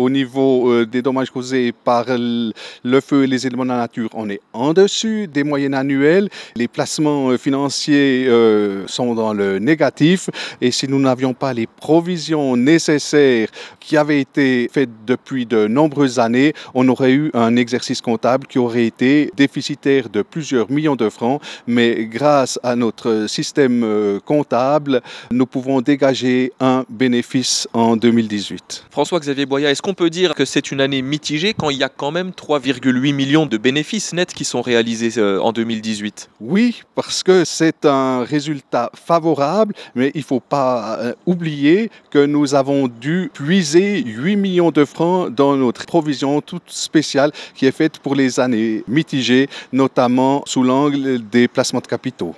au niveau des dommages causés par le feu et les éléments de la nature, on est en dessus des moyennes annuelles. Les placements financiers sont dans le négatif et si nous n'avions pas les provisions nécessaires qui avaient été faites depuis de nombreuses années, on aurait eu un exercice comptable qui aurait été déficitaire de plusieurs millions de francs. Mais grâce à notre système comptable, nous pouvons dégager un bénéfice en 2018. François-Xavier Boyat, est-ce qu'on peut dire que c'est une année mitigée quand il y a quand même 3,8 millions de bénéfices nets qui sont réalisés en 2018? Oui, parce que c'est un résultat favorable, mais il ne faut pas oublier que nous avons dû puiser 8 millions de francs dans notre provision toute spéciale qui est faite pour les années mitigées, notamment sous l'angle des placements de capitaux.